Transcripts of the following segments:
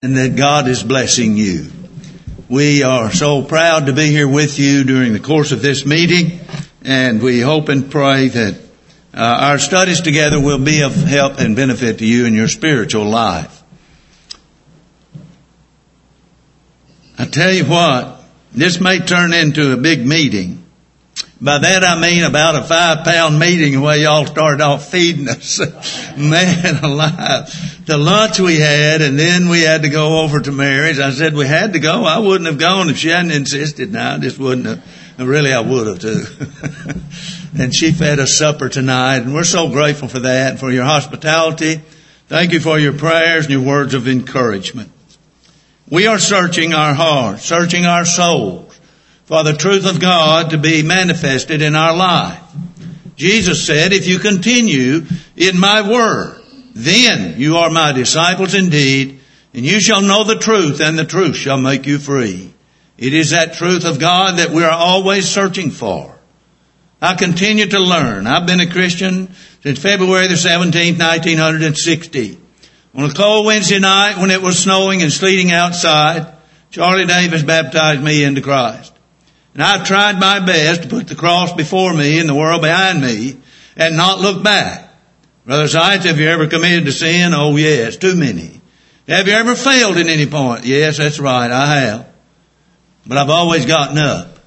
and that God is blessing you. We are so proud to be here with you during the course of this meeting, and we hope and pray that our studies together will be of help and benefit to you in your spiritual life. I tell you what, this may turn into a big meeting. By that I mean about a 5-pound meeting the way y'all started off feeding us. Man alive. The lunch we had, and then we had to go over to Mary's. I said we had to go. I wouldn't have gone if she hadn't insisted. Now I just wouldn't have. Really, I would have too. And she fed us supper tonight, and we're so grateful for that and for your hospitality. Thank you for your prayers and your words of encouragement. We are searching our hearts, searching our souls for the truth of God to be manifested in our life. Jesus said, if you continue in my word, then you are my disciples indeed, and you shall know the truth, and the truth shall make you free. It is that truth of God that we are always searching for. I continue to learn. I've been a Christian since February the 17th, 1960. On a cold Wednesday night when it was snowing and sleeting outside, Charlie Davis baptized me into Christ. And I've tried my best to put the cross before me and the world behind me and not look back. Brother Sites, have you ever committed a sin? Oh yes, too many. Have you ever failed at any point? Yes, that's right, I have. But I've always gotten up.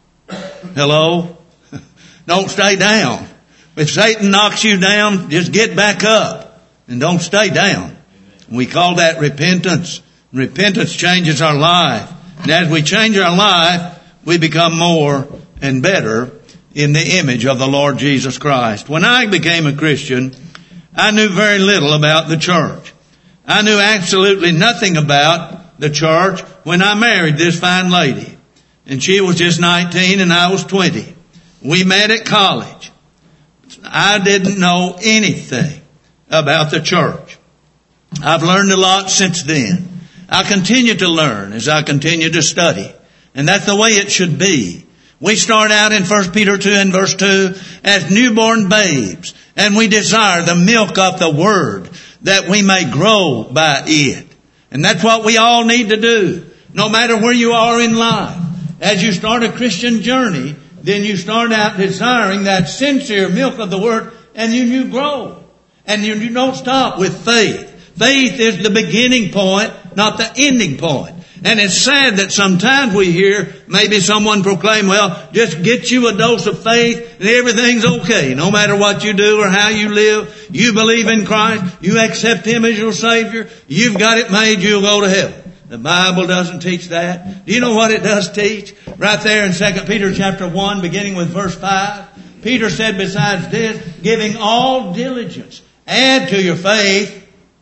Hello? Don't stay down. If Satan knocks you down, just get back up and don't stay down. We call that repentance. Repentance changes our life. And as we change our life, we become more and better in the image of the Lord Jesus Christ. When I became a Christian, I knew very little about the church. I knew absolutely nothing about the church when I married this fine lady. And she was just 19 and I was 20. We met at college. I didn't know anything about the church. I've learned a lot since then. I continue to learn as I continue to study. And that's the way it should be. We start out in 1 Peter 2 and verse 2 as newborn babes. And we desire the milk of the word that we may grow by it. And that's what we all need to do. No matter where you are in life. As you start a Christian journey, then you start out desiring that sincere milk of the word and you grow. And you don't stop with faith. Faith is the beginning point, not the ending point. And it's sad that sometimes we hear maybe someone proclaim, well, just get you a dose of faith and everything's okay. No matter what you do or how you live, you believe in Christ, you accept Him as your Savior, you've got it made, you'll go to heaven. The Bible doesn't teach that. Do you know what it does teach? Right there in 2 Peter chapter 1, beginning with verse 5, Peter said, besides this, giving all diligence, add to your faith.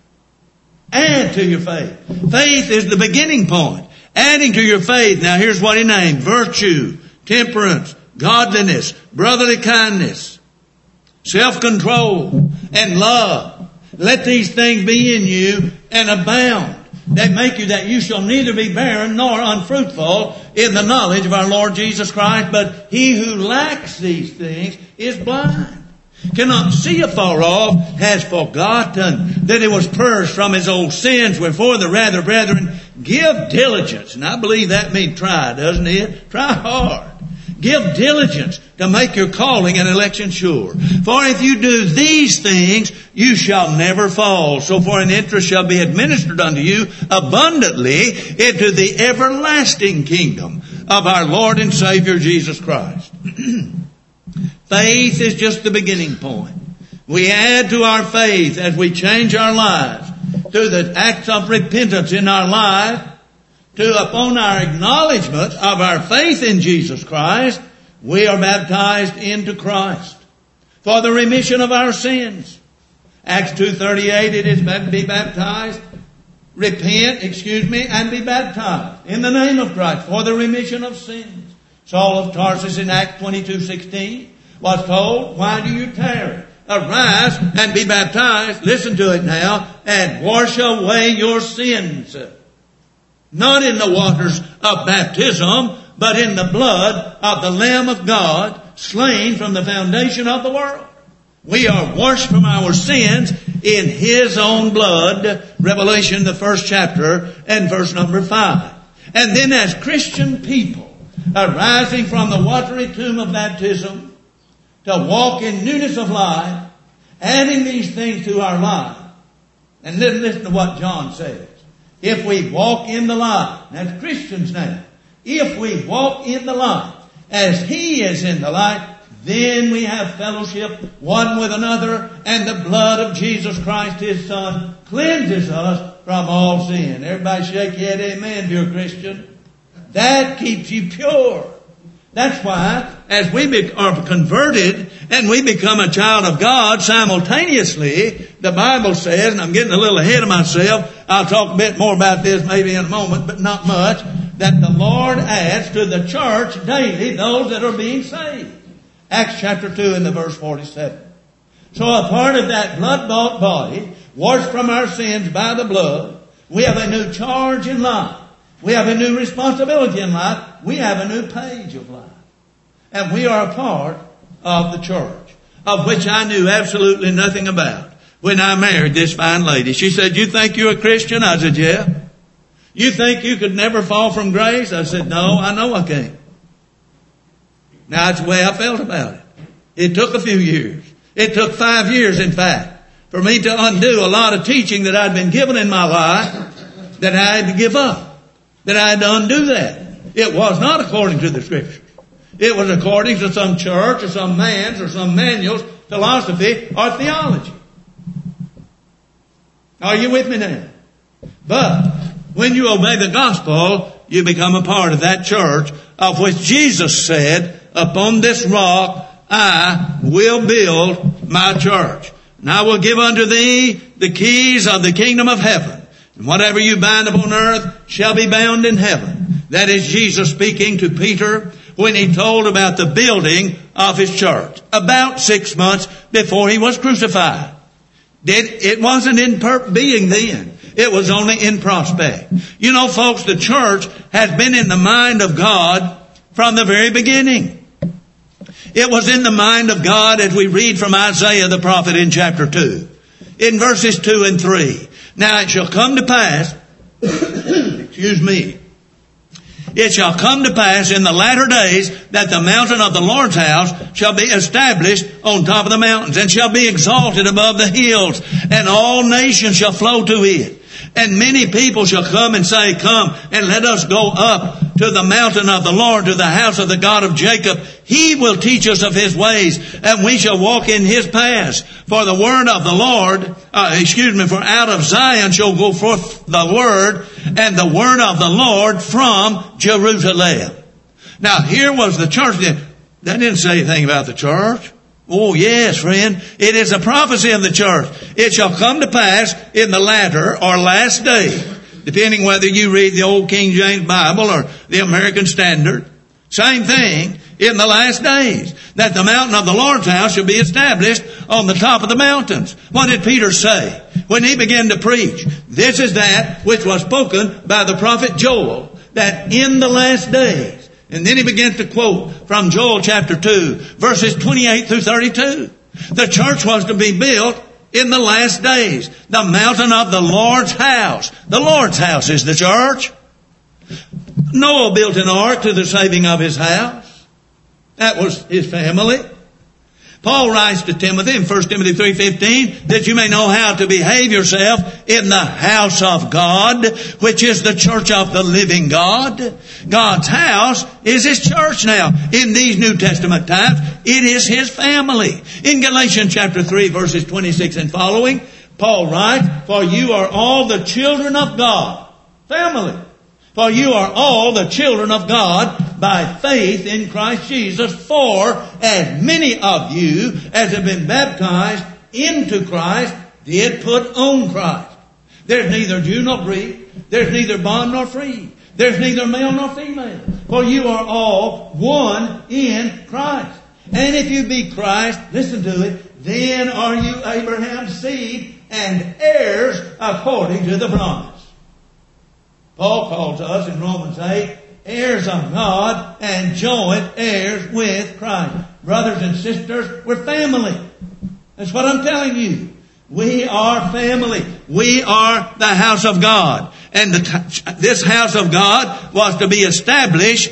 Add to your faith. Faith is the beginning point. Adding to your faith. Now here's what he named. Virtue, temperance, godliness, brotherly kindness, self-control, and love. Let these things be in you and abound. They make you that you shall neither be barren nor unfruitful in the knowledge of our Lord Jesus Christ. But he who lacks these things is blind. Cannot see afar off, has forgotten that it was purged from his old sins. Wherefore the rather, brethren, give diligence. And I believe that means try, doesn't it? Try hard. Give diligence to make your calling and election sure. For if you do these things, you shall never fall. So for an interest shall be administered unto you abundantly into the everlasting kingdom of our Lord and Savior Jesus Christ. Faith is just the beginning point. We add to our faith as we change our lives through the acts of repentance in our life, upon our acknowledgement of our faith in Jesus Christ, we are baptized into Christ for the remission of our sins. Acts 2:38, it is to be baptized, and be baptized in the name of Christ for the remission of sins. Saul of Tarsus in Acts 22:16 was told, why do you tarry? Arise and be baptized, listen to it now, and wash away your sins. Not in the waters of baptism, but in the blood of the Lamb of God, slain from the foundation of the world. We are washed from our sins in His own blood. Revelation, the 1st chapter and verse number 5. And then as Christian people, arising from the watery tomb of baptism, to walk in newness of life, adding these things to our life. And listen to what John says. If we walk in the light, that's Christians now. If we walk in the light, as He is in the light, then we have fellowship one with another, and the blood of Jesus Christ, His Son, cleanses us from all sin. Everybody shake your head, amen, if you're a Christian. That keeps you pure. That's why, as we are converted and we become a child of God simultaneously, the Bible says, and I'm getting a little ahead of myself, I'll talk a bit more about this maybe in a moment, but not much, that the Lord adds to the church daily those that are being saved. Acts chapter 2 and the verse 47. So a part of that blood-bought body, washed from our sins by the blood, we have a new charge in life. We have a new responsibility in life. We have a new page of life. And we are a part of the church, of which I knew absolutely nothing about when I married this fine lady. She said, "You think you're a Christian?" I said, "Yeah." "You think you could never fall from grace?" I said, "No, I know I can't." Now, that's the way I felt about it. It took a few years. It took 5 years, in fact, for me to undo a lot of teaching that I'd been given in my life that I had to give up. That I had to undo that. It was not according to the Scriptures. It was according to some church or some man's or some manual's philosophy or theology. Are you with me now? But when you obey the gospel, you become a part of that church of which Jesus said, "Upon this rock I will build my church. And I will give unto thee the keys of the kingdom of heaven. And whatever you bind upon earth shall be bound in heaven." That is Jesus speaking to Peter when He told about the building of His church, about 6 months before He was crucified. It wasn't in being then. It was only in prospect. You know, folks, the church has been in the mind of God from the very beginning. It was in the mind of God as we read from Isaiah the prophet in chapter 2, in verses 2 and 3. "Now it shall come to pass," excuse me, "it shall come to pass in the latter days that the mountain of the Lord's house shall be established on top of the mountains, and shall be exalted above the hills, and all nations shall flow to it. And many people shall come and say, Come and let us go up to the mountain of the Lord, to the house of the God of Jacob. He will teach us of His ways, and we shall walk in His paths. For the word of the Lord, for out of Zion shall go forth the word, and the word of the Lord from Jerusalem." Now here was the church. That didn't say anything about the church. Oh yes, friend. It is a prophecy of the church. "It shall come to pass in the latter or last day," depending whether you read the old King James Bible or the American Standard. Same thing, in the last days, that the mountain of the Lord's house shall be established on the top of the mountains. What did Peter say when he began to preach? This is that which was spoken by the prophet Joel, that in the last days. And then he began to quote from Joel chapter 2, verses 28 through 32. The church was to be built in the last days. The mountain of the Lord's house. The Lord's house is the church. Noah built an ark to the saving of his house. That was his family. Paul writes to Timothy in 1 Timothy 3:15 that you may know how to behave yourself in the house of God, which is the church of the living God. God's house is His church now. In these New Testament times, it is His family. In Galatians chapter 3 verses 26 and following, Paul writes, "For you are all the children of God." Family. "For you are all the children of God by faith in Christ Jesus. For as many of you as have been baptized into Christ did put on Christ." There's neither Jew nor Greek. There's neither bond nor free. There's neither male nor female. For you are all one in Christ. And if you be Christ, listen to it, then are you Abraham's seed and heirs according to the promise. Paul calls us in Romans 8, heirs of God and joint heirs with Christ. Brothers and sisters, we're family. That's what I'm telling you. We are family. We are the house of God. And this house of God was to be established,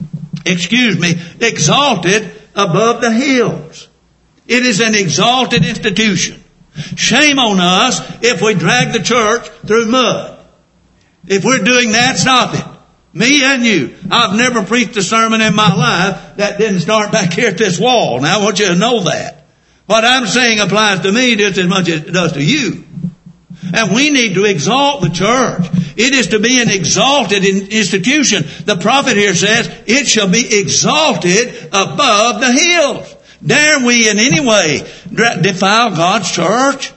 exalted above the hills. It is an exalted institution. Shame on us if we drag the church through mud. If we're doing that, stop it. Me and you. I've never preached a sermon in my life that didn't start back here at this wall. Now I want you to know that. What I'm saying applies to me just as much as it does to you. And we need to exalt the church. It is to be an exalted institution. The prophet here says, it shall be exalted above the hills. Dare we in any way defile God's church?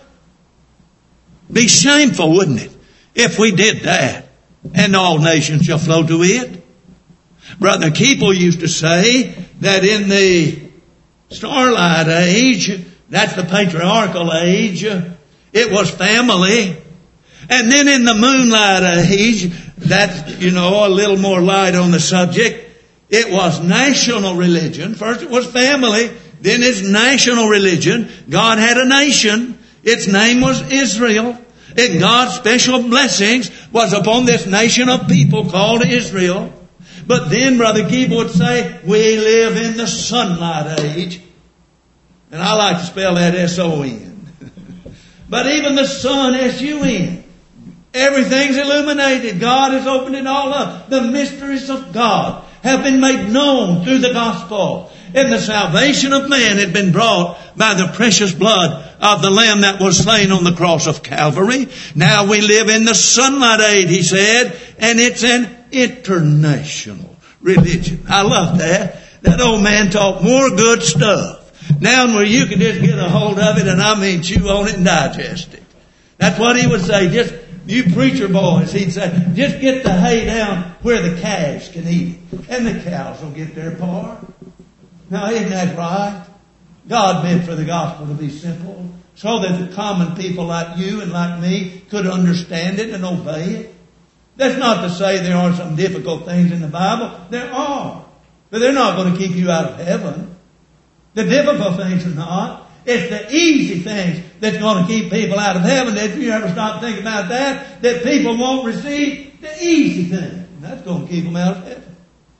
Be shameful, wouldn't it, if we did that? And all nations shall flow to it. Brother Keeple used to say that in the starlight age, that's the patriarchal age, it was family. And then in the moonlight age, that's, a little more light on the subject, it was national religion. First it was family, then it's national religion. God had a nation. Its name was Israel. And God's special blessings was upon this nation of people called Israel. But then Brother Keeble would say, we live in the sunlight age. And I like to spell that S-O-N. But even the sun, S-U-N. Everything's illuminated. God has opened it all up. The mysteries of God have been made known through the gospel. And the salvation of man had been brought by the precious blood of the Lamb that was slain on the cross of Calvary. Now we live in the sunlight age, he said, and it's an international religion. I love that. That old man talked more good stuff. Now where you can just get a hold of it, and I mean chew on it and digest it. That's what he would say. Just you preacher boys, he'd say, just get the hay down where the calves can eat it. And the cows will get their part. Now, isn't that right? God meant for the gospel to be simple so that the common people like you and like me could understand it and obey it. That's not to say there aren't some difficult things in the Bible. There are. But they're not going to keep you out of heaven. The difficult things are not. It's the easy things that's going to keep people out of heaven. If you ever stop thinking about that people won't receive the easy thing. And that's going to keep them out of heaven.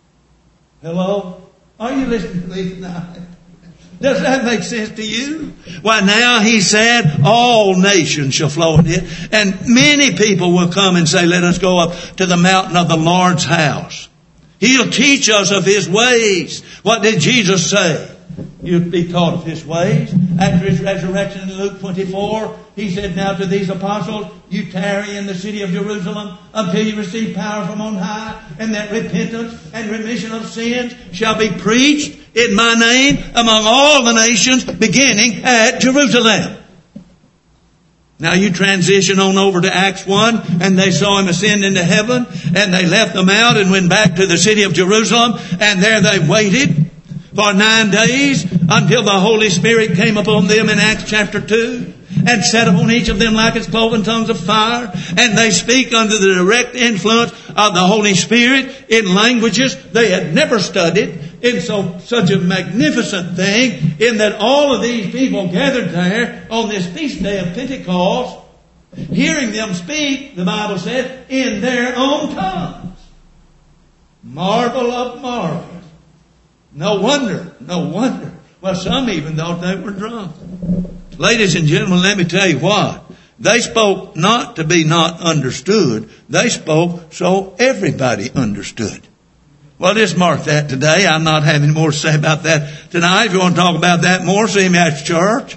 Hello? Are you listening to me tonight? Does that make sense to you? Why now he said all nations shall flow in it. And many people will come and say, let us go up to the mountain of the Lord's house. He'll teach us of his ways. What did Jesus say? You'd be taught of his ways. After his resurrection in Luke 24, he said, now to these apostles, you tarry in the city of Jerusalem until you receive power from on high, and that repentance and remission of sins shall be preached in my name among all the nations, beginning at Jerusalem. Now you transition on over to Acts 1, and they saw him ascend into heaven, and they left the mount and went back to the city of Jerusalem, and there they waited for 9 days until the Holy Spirit came upon them in Acts chapter 2 and sat upon each of them like as cloven tongues of fire. And they speak under the direct influence of the Holy Spirit in languages they had never studied. In such a magnificent thing in that all of these people gathered there on this feast day of Pentecost, hearing them speak, the Bible says, in their own tongues. Marvel of marvels. No wonder. Well, some even thought they were drunk. Ladies and gentlemen, let me tell you what. They spoke not to be not understood. They spoke so everybody understood. Well, just mark that today. I'm not having more to say about that tonight. If you want to talk about that more, see me at church.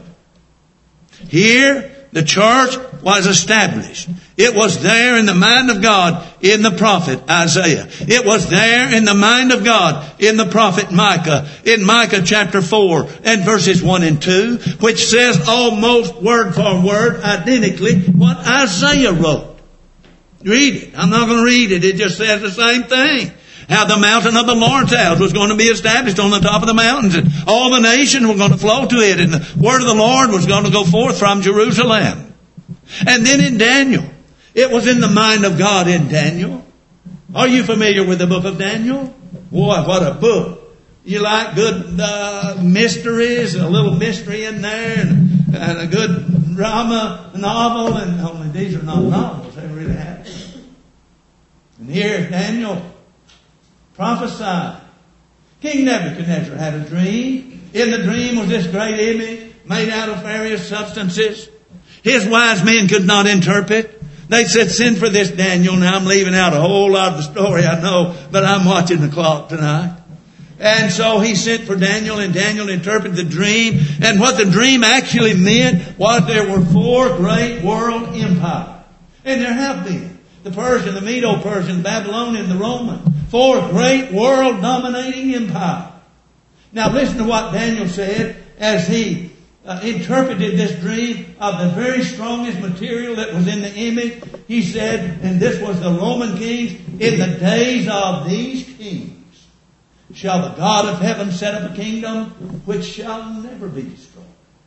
Here, the church was established. It was there in the mind of God in the prophet Isaiah. It was there in the mind of God in the prophet Micah. In Micah chapter 4 and verses 1 and 2, which says almost word for word identically what Isaiah wrote. Read it. I'm not going to read it. It just says the same thing. How the mountain of the Lord's house was going to be established on the top of the mountains, and all the nations were going to flow to it, and the word of the Lord was going to go forth from Jerusalem. And then in Daniel, it was in the mind of God in Daniel. Are you familiar with the book of Daniel? Boy, what a book. You like good mysteries, a little mystery in there, and a good drama novel, and only these are not novels, they really happened. And here Daniel prophesied. King Nebuchadnezzar had a dream. In the dream was this great image made out of various substances. His wise men could not interpret. They said, send for this Daniel. Now I'm leaving out a whole lot of the story, I know, but I'm watching the clock tonight. And so he sent for Daniel, and Daniel interpreted the dream. And what the dream actually meant was there were 4 great world empires. And there have been. The Persian, the Medo-Persian, the Babylonian, the Roman. 4 great world dominating empires. Now listen to what Daniel said as he interpreted this dream of the very strongest material that was in the image. He said, and this was the Roman kings, in the days of these kings shall the God of heaven set up a kingdom which shall never be destroyed.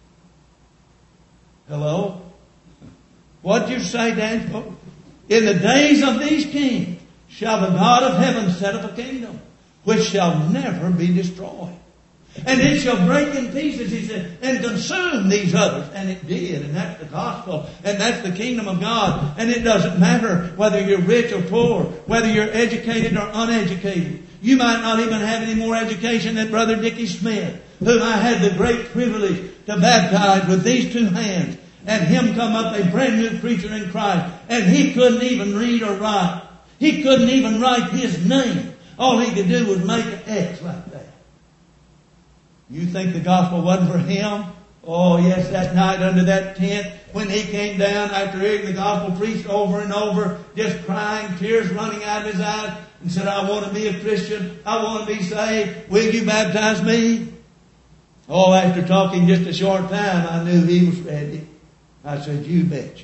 Hello? What did you say, Daniel? In the days of these kings shall the God of heaven set up a kingdom which shall never be destroyed. And it shall break in pieces, he said, and consume these others. And it did. And that's the gospel. And that's the kingdom of God. And it doesn't matter whether you're rich or poor, whether you're educated or uneducated. You might not even have any more education than Brother Dickie Smith, whom I had the great privilege to baptize with these 2 hands. And him come up a brand new preacher in Christ. And he couldn't even read or write. He couldn't even write his name. All he could do was make an X like that. You think the gospel wasn't for him? Oh yes, that night under that tent when he came down after hearing the gospel preached over and over, just crying, tears running out of his eyes, and said, I want to be a Christian. I want to be saved. Will you baptize me? Oh, after talking just a short time, I knew he was ready. I said, you betcha.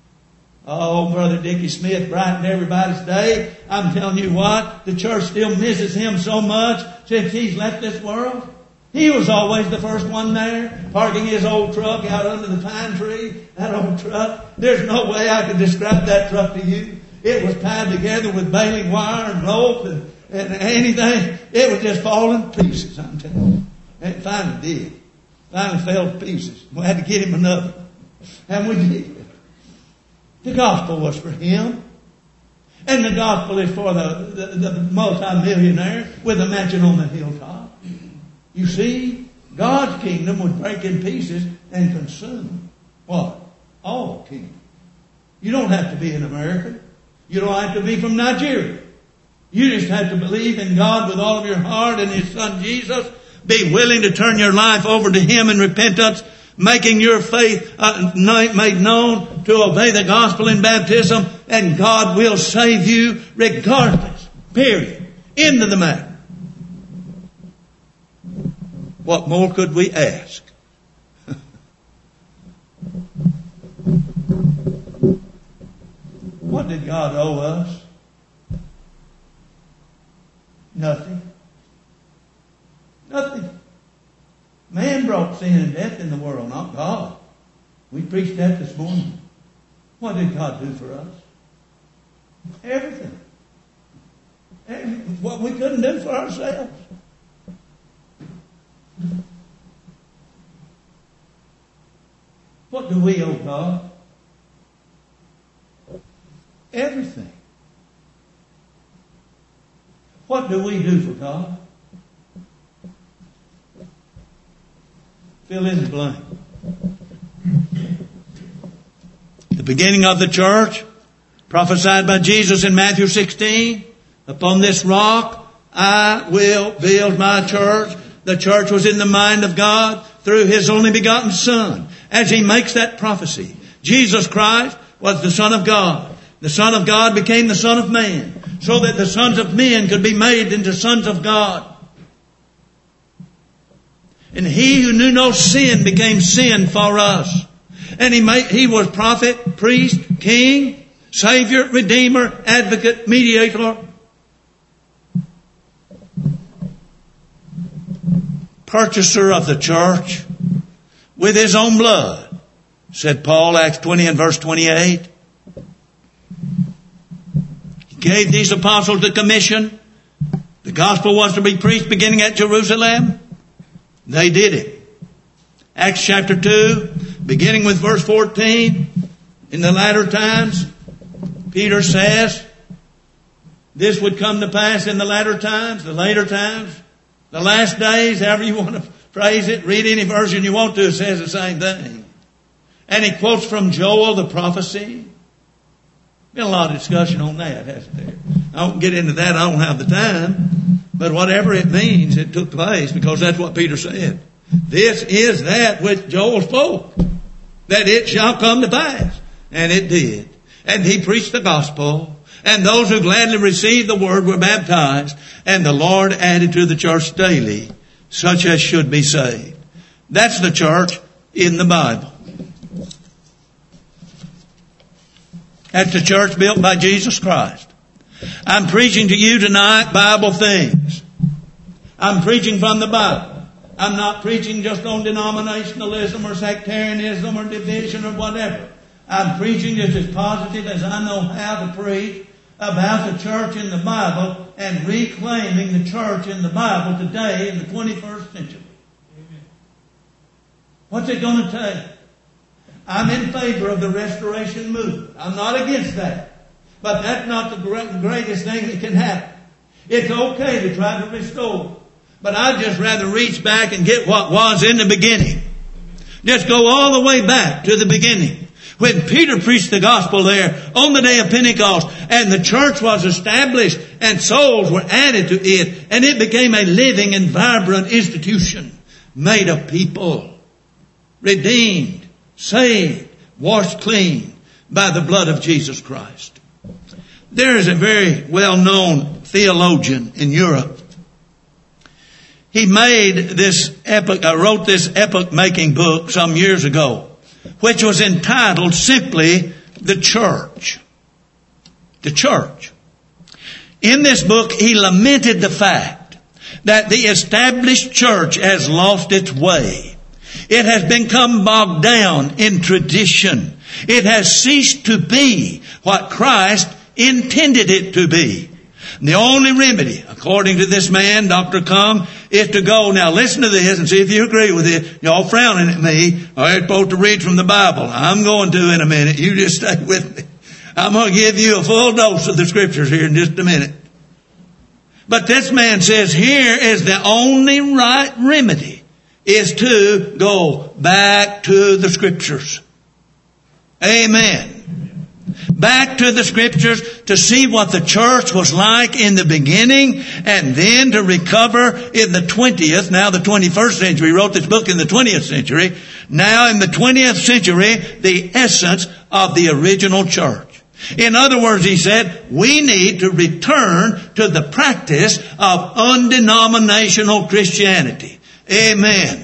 Oh, Brother Dickie Smith brightened everybody's day. I'm telling you what, the church still misses him so much since he's left this world. He was always the first one there, parking his old truck out under the pine tree. That old truck. There's no way I could describe that truck to you. It was tied together with baling wire and rope and anything. It was just falling to pieces, I'm telling you. And it finally did. Finally fell to pieces. We had to get him another. And we did. The gospel was for him. And the gospel is for the multi-millionaire with a mansion on the hilltop. You see, God's kingdom would break in pieces and consume what? All kingdom. You don't have to be an American. You don't have to be from Nigeria. You just have to believe in God with all of your heart and His Son Jesus. Be willing to turn your life over to Him in repentance, making your faith made known, to obey the gospel in baptism, and God will save you regardless. Period. End of the matter. What more could we ask? What did God owe us? Nothing. Nothing. Man brought sin and death in the world, not God. We preached that this morning. What did God do for us? Everything. What we couldn't do for ourselves. What do we owe God? Everything. What do we do for God? Fill in the blank. The beginning of the church, prophesied by Jesus in Matthew 16, upon this rock I will build my church. The church was in the mind of God through His only begotten Son. As He makes that prophecy, Jesus Christ was the Son of God. The Son of God became the Son of Man, so that the sons of men could be made into sons of God. And He who knew no sin became sin for us. And He was prophet, priest, king, Savior, Redeemer, advocate, mediator. Purchaser of the church with His own blood, said Paul, Acts 20 and verse 28. He gave these apostles the commission. The gospel was to be preached beginning at Jerusalem. They did it. Acts chapter 2, beginning with verse 14, in the latter times, Peter says, this would come to pass in the latter times, the later times, the last days, however you want to phrase it. Read any version you want to, it says the same thing. And he quotes from Joel, the prophecy. Been a lot of discussion on that, hasn't there? I won't get into that, I don't have the time. But whatever it means, it took place, because that's what Peter said. This is that which Joel spoke, that it shall come to pass. And it did. And he preached the gospel. And those who gladly received the word were baptized. And the Lord added to the church daily such as should be saved. That's the church in the Bible. That's the church built by Jesus Christ. I'm preaching to you tonight Bible things. I'm preaching from the Bible. I'm not preaching just on denominationalism or sectarianism or division or whatever. I'm preaching just as positive as I know how to preach about the church in the Bible and reclaiming the church in the Bible today in the 21st century. Amen. What's it going to take? I'm in favor of the restoration movement. I'm not against that. But that's not the greatest thing that can happen. It's okay to try to restore. But I'd just rather reach back and get what was in the beginning. Just go all the way back to the beginning. When Peter preached the gospel there on the day of Pentecost, and the church was established and souls were added to it, and it became a living and vibrant institution made of people, redeemed, saved, washed clean by the blood of Jesus Christ. There is a very well-known theologian in Europe. He made this wrote this epoch-making book some years ago, which was entitled simply The Church. The Church. In this book, he lamented the fact that the established church has lost its way. It has become bogged down in tradition. It has ceased to be what Christ intended it to be. The only remedy, according to this man, Dr. Kung, is to go. Now listen to this and see if you agree with it. Y'all frowning at me. I'm supposed to read from the Bible. I'm going to in a minute. You just stay with me. I'm going to give you a full dose of the scriptures here in just a minute. But this man says here is the only right remedy is to go back to the scriptures. Amen. Back to the scriptures to see what the church was like in the beginning, and then to recover in the 20th, now the 21st century. He wrote this book in the 20th century. Now in the 20th century, the essence of the original church. In other words, he said, we need to return to the practice of undenominational Christianity. Amen.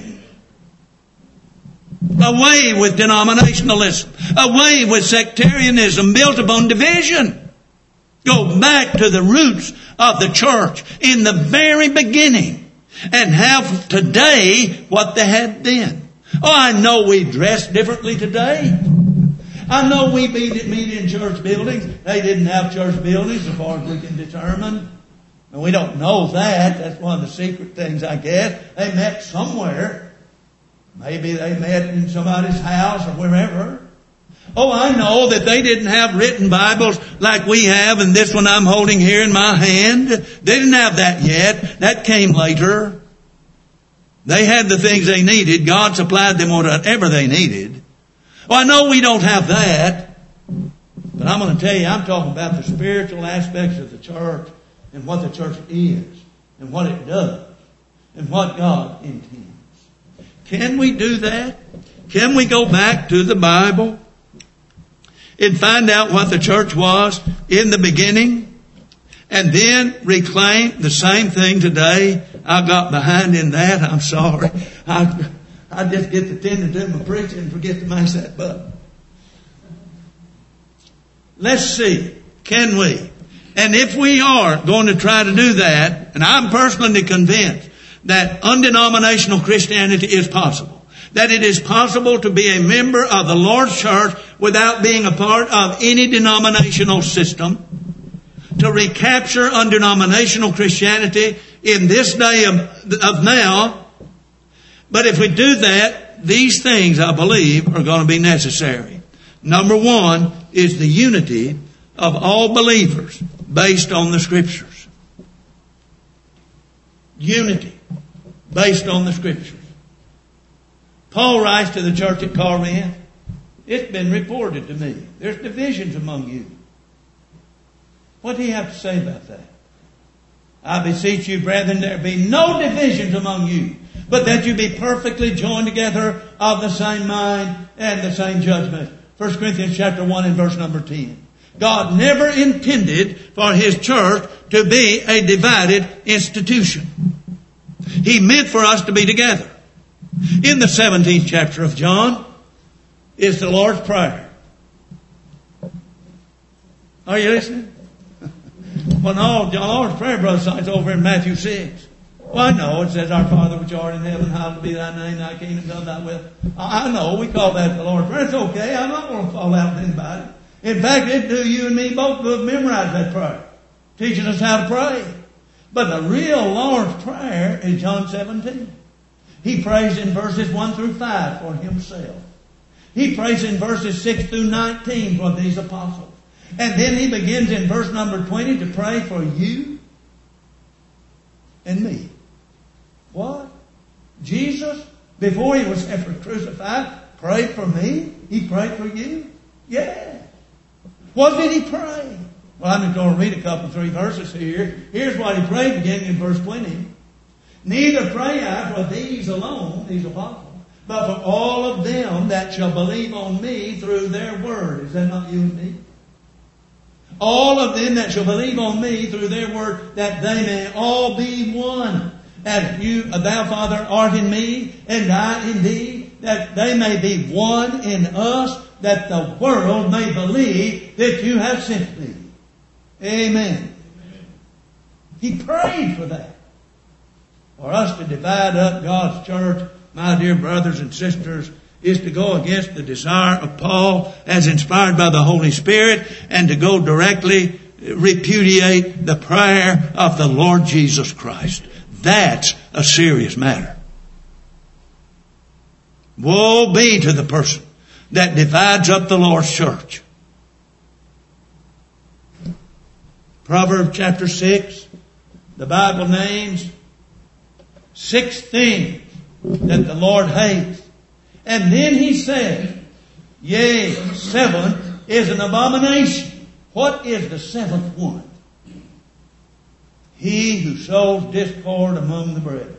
Away with denominationalism. Away with sectarianism built upon division. Go back to the roots of the church in the very beginning and have today what they had then. Oh, I know we dress differently today. I know we meet in church buildings. They didn't have church buildings as far as we can determine. And we don't know that. That's one of the secret things, I guess. They met somewhere. Maybe they met in somebody's house or wherever. Oh, I know that they didn't have written Bibles like we have, and this one I'm holding here in my hand. They didn't have that yet. That came later. They had the things they needed. God supplied them whatever they needed. Well, I know we don't have that. But I'm going to tell you, I'm talking about the spiritual aspects of the church and what the church is and what it does and what God intends. Can we do that? Can we go back to the Bible and find out what the church was in the beginning and then reclaim the same thing today? I got behind in that. I'm sorry. I just get to tend to do my preaching and forget to mash that button. Let's see. Can we? And if we are going to try to do that, and I'm personally convinced that undenominational Christianity is possible. That it is possible to be a member of the Lord's church without being a part of any denominational system. To recapture undenominational Christianity in this day of now. But if we do that, that these things, I believe, are going to be necessary. Number one is the unity of all believers based on the Scriptures. Unity based on the Scriptures. Paul writes to the church at Corinth, it's been reported to me, there's divisions among you. What do you have to say about that? I beseech you, brethren, there be no divisions among you, but that you be perfectly joined together of the same mind and the same judgment. 1 Corinthians chapter 1 and verse number 10. God never intended for His church to be a divided institution. He meant for us to be together. In the 17th chapter of John is the Lord's Prayer. Are you listening? Well, no, the Lord's Prayer, brother, is over in Matthew 6. Well, I know it says, Our Father which art in heaven, hallowed be thy name, thy kingdom come, thy will. I know, we call that the Lord's Prayer. It's okay. I'm not going to fall out with anybody. In fact, it do you and me both to memorize that prayer, teaching us how to pray. But the real Lord's Prayer is John 17. He prays in verses 1 through 5 for Himself. He prays in verses 6 through 19 for these apostles. And then He begins in verse number 20 to pray for you and me. What? Jesus, before He was ever crucified, prayed for me? He prayed for you? Yeah. What did He pray? Well, I'm going to read a couple, 3 verses here. Here's what He prayed beginning in verse 20. Neither pray I for these alone, these apostles, but for all of them that shall believe on me through their word. Is that not you and me? All of them that shall believe on me through their word, that they may all be one. As you, thou, Father, art in me, and I in thee, that they may be one in us, that the world may believe that you have sent me. Amen. He prayed for that. For us to divide up God's church, my dear brothers and sisters, is to go against the desire of Paul as inspired by the Holy Spirit and to go directly repudiate the prayer of the Lord Jesus Christ. That's a serious matter. Woe be to the person that divides up the Lord's church. Proverbs chapter 6, the Bible names 6 things that the Lord hates. And then He said, yea, 7 is an abomination. What is the 7th one? He who sows discord among the brethren.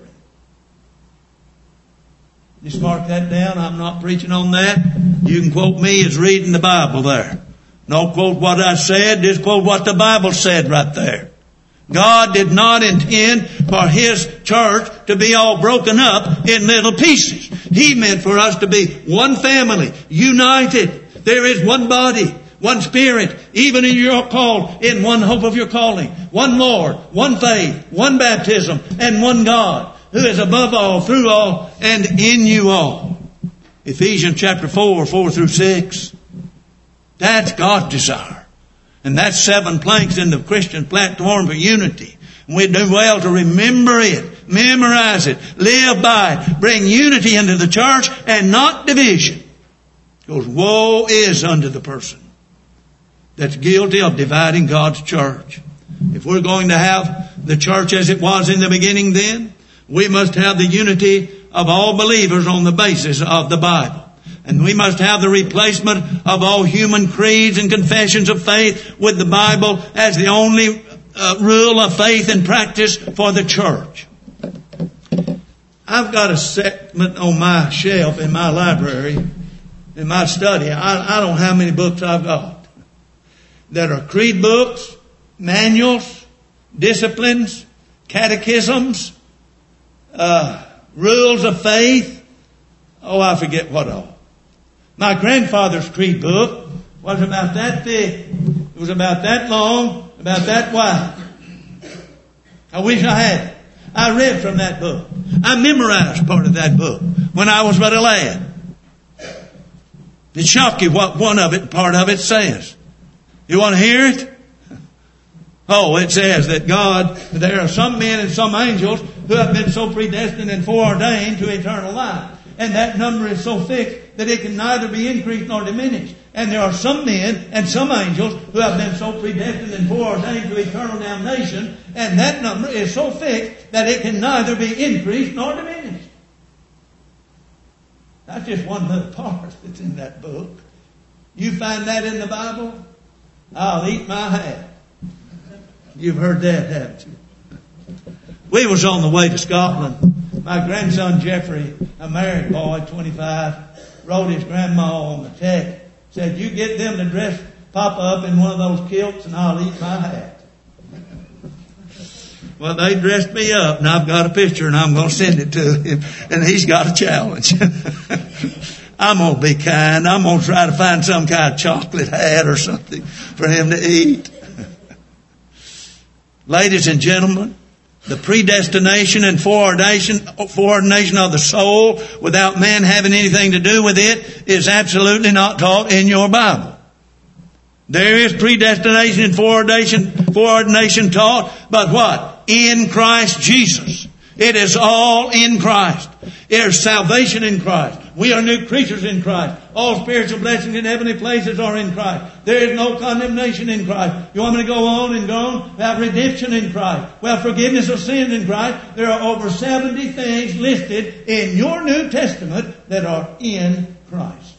Just mark that down. I'm not preaching on that. You can quote me as reading the Bible there. Don't quote what I said. Just quote what the Bible said right there. God did not intend for His church to be all broken up in little pieces. He meant for us to be one family, united. There is one body, one Spirit, even in your call, in one hope of your calling, one Lord, one faith, one baptism, and one God, who is above all, through all, and in you all. Ephesians chapter 4, 4 through 6. That's God's desire. And that's 7 planks in the Christian platform for unity. We do well to remember it, memorize it, live by it, bring unity into the church and not division. Because woe is unto the person that's guilty of dividing God's church. If we're going to have the church as it was in the beginning then, we must have the unity of all believers on the basis of the Bible. And we must have the replacement of all human creeds and confessions of faith with the Bible as the only rule of faith and practice for the church. I've got a segment on my shelf in my library, in my study. I don't know how many books I've got that are creed books, manuals, disciplines, catechisms, rules of faith. Oh, I forget what all. My grandfather's creed book was about that thick. It was about that long, about that wide. I wish I had it. I read from that book. I memorized part of that book when I was but a lad. It shocked you what part of it says. You want to hear it? Oh, it says that God, there are some men and some angels who have been so predestined and foreordained to eternal life. and that number is so fixed that it can neither be increased nor diminished. And there are some men and some angels who have been so predestined and foreordained to eternal damnation, and that number is so fixed that it can neither be increased nor diminished. That's just one little part that's in that book. You find that in the Bible, I'll eat my hat. You've heard that, haven't you? We was on the way to Scotland. My grandson Jeffrey, a married boy, 25, wrote his grandma on the text. Said, you get them to dress Papa up in one of those kilts and I'll eat my hat. Well, they dressed me up and I've got a picture and I'm going to send it to him. And he's got a challenge. I'm going to be kind. I'm going to try to find some kind of chocolate hat or something for him to eat. Ladies and gentlemen, the predestination and foreordination of the soul without man having anything to do with it is absolutely not taught in your Bible. There is predestination and foreordination taught, but what? In Christ Jesus. It is all in Christ. There's salvation in Christ. We are new creatures in Christ. All spiritual blessings in heavenly places are in Christ. There is no condemnation in Christ. You want me to go on and go on? We have redemption in Christ. We have forgiveness of sins in Christ. There are over 70 things listed in your New Testament that are in Christ.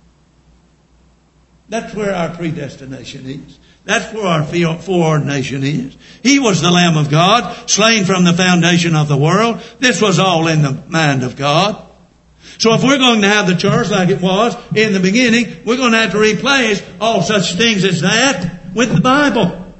That's where our predestination is. That's where our foreordination is. He was the Lamb of God, slain from the foundation of the world. This was all in the mind of God. So if we're going to have the church like it was in the beginning, we're going to have to replace all such things as that with the Bible.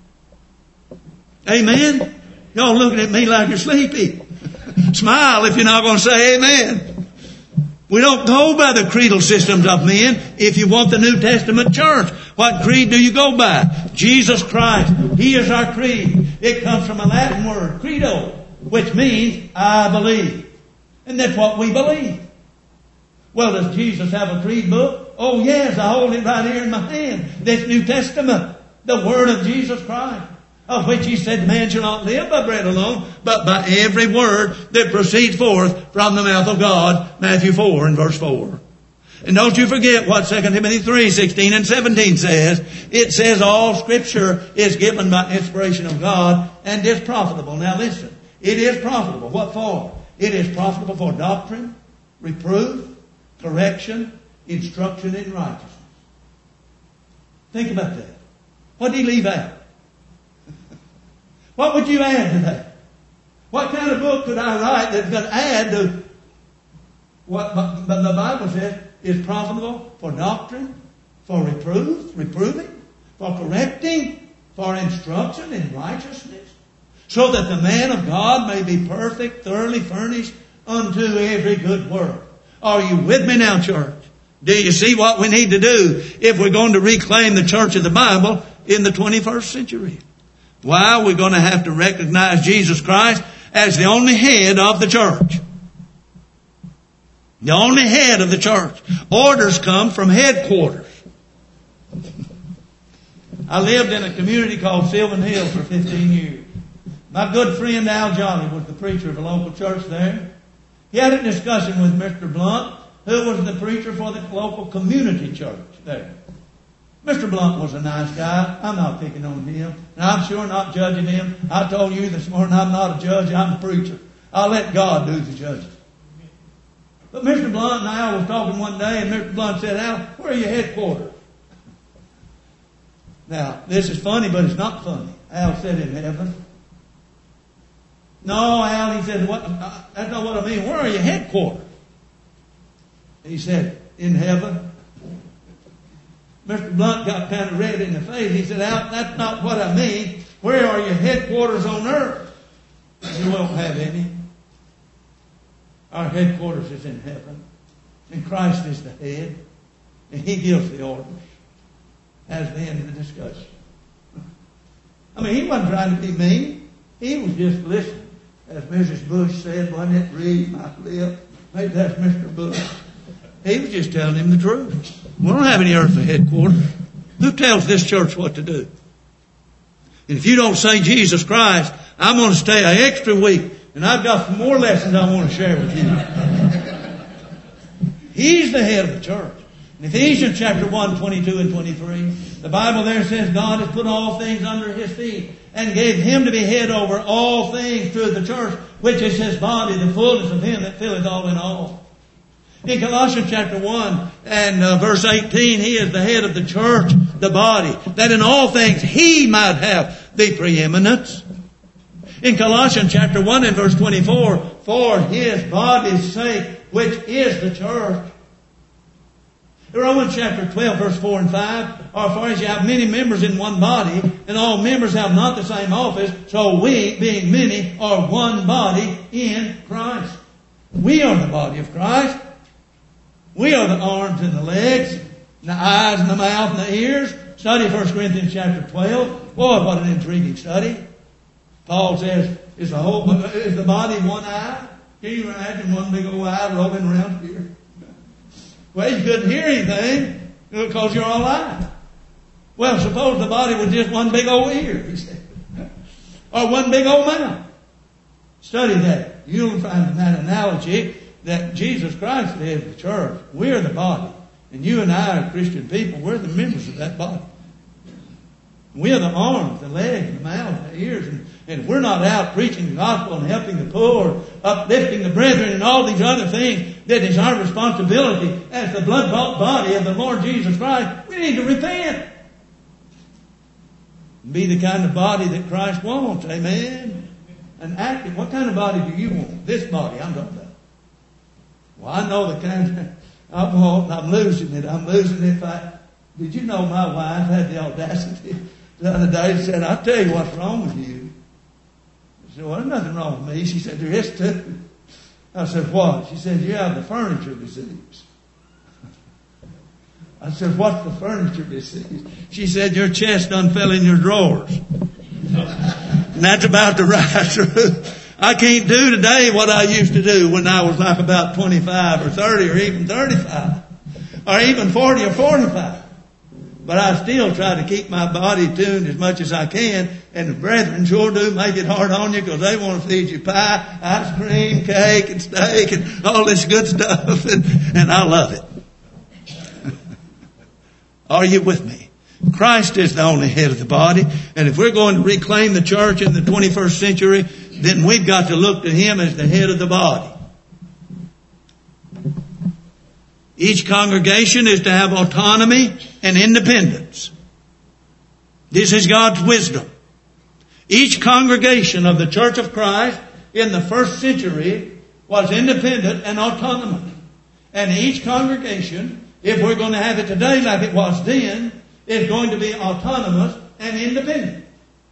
Amen? Y'all looking at me like you're sleepy. Smile if you're not going to say amen. We don't go by the creedal systems of men. If you want the New Testament church, what creed do you go by? Jesus Christ. He is our creed. It comes from a Latin word, credo, which means I believe. And that's what we believe. Well, does Jesus have a creed book? Oh yes, I hold it right here in my hand. This New Testament, the Word of Jesus Christ, of which He said, man shall not live by bread alone, but by every word that proceeds forth from the mouth of God. Matthew 4 and verse 4. And don't you forget what 2 Timothy 3, 16 and 17 says. It says all Scripture is given by inspiration of God and is profitable. Now listen, it is profitable. What for? It is profitable for doctrine, reproof, correction, instruction in righteousness. Think about that. What did He leave out? What would you add to that? What kind of book could I write that's going to add to what the Bible says is profitable for doctrine, for reproving, for correcting, for instruction in righteousness, so that the man of God may be perfect, thoroughly furnished unto every good work. Are you with me now, church? Do you see what we need to do if we're going to reclaim the church of the Bible in the 21st century? Why? We're going to have to recognize Jesus Christ as the only head of the church. The only head of the church. Orders come from headquarters. I lived in a community called Sylvan Hills for 15 years. My good friend Al Jolly was the preacher of a local church there. He had a discussion with Mr. Blunt, who was the preacher for the local community church there. Mr. Blunt was a nice guy. I'm not picking on him. And I'm sure not judging him. I told you this morning I'm not a judge, I'm a preacher. I'll let God do the judging. But Mr. Blunt and I was talking one day, and Mr. Blunt said, Al, where are your headquarters? Now, this is funny, but it's not funny. Al said, in heaven. No, Al, he said, that's not what I mean. Where are your headquarters? He said, in heaven. Mr. Blunt got kind of red in the face. He said, Al, that's not what I mean. Where are your headquarters on earth? You won't have any. Our headquarters is in heaven. And Christ is the head. And He gives the orders. That's the end of the discussion. I mean, He wasn't trying to be mean. He was just listening. As Mrs. Bush said, wasn't it, read my lip? Maybe that's Mr. Bush. He was just telling him the truth. We don't have any earthly headquarters. Who tells this church what to do? And if you don't say Jesus Christ, I'm going to stay an extra week. And I've got some more lessons I want to share with you. He's the head of the church. In Ephesians chapter 1, 22 and 23, the Bible there says God has put all things under His feet and gave Him to be head over all things to the church, which is His body, the fullness of Him that filleth all in all. In Colossians chapter 1 and verse 18, He is the head of the church, the body, that in all things He might have the preeminence. In Colossians chapter 1 and verse 24, for His body's sake, which is the church. In Romans chapter 12, verse 4 and 5, or for as you have many members in one body, and all members have not the same office, so we, being many, are one body in Christ. We are the body of Christ. We are the arms and the legs, and the eyes and the mouth and the ears. Study 1 Corinthians chapter 12. Boy, what an intriguing study. Paul says, is the body one eye? Can you imagine one big old eye rolling around here? Well, you couldn't hear anything because you're all eye. Well, suppose the body was just one big old ear, he said. Or one big old mouth. Study that. You'll find in that analogy that Jesus Christ is the church. We're the body. And you and I are Christian people. We're the members of that body. We're the arms, the legs, the mouth, the ears. And if we're not out preaching the gospel and helping the poor, uplifting the brethren and all these other things, that is our responsibility as the blood-bought body of the Lord Jesus Christ. We need to repent. Be the kind of body that Christ wants. Amen. An active. What kind of body do you want? This body I'm talking about. Well, I know the kind I want. I'm losing it. Did you know my wife had the audacity the other day said, I'll tell you what's wrong with you. I said, well, there's nothing wrong with me. She said, there is too. I said, what? She said, you have the furniture disease. I said, what's the furniture disease? She said, your chest done fell in your drawers. And that's about the right truth. I can't do today what I used to do when I was like about 25 or 30 or even 35 or even 40 or 45. But I still try to keep my body tuned as much as I can. And the brethren sure do make it hard on you because they want to feed you pie, ice cream, cake, and steak, and all this good stuff. And I love it. Are you with me? Christ is the only head of the body. And if we're going to reclaim the church in the 21st century, then we've got to look to Him as the head of the body. Each congregation is to have autonomy and independence. This is God's wisdom. Each congregation of the Church of Christ in the first century was independent and autonomous. And each congregation, if we're going to have it today like it was then, is going to be autonomous and independent.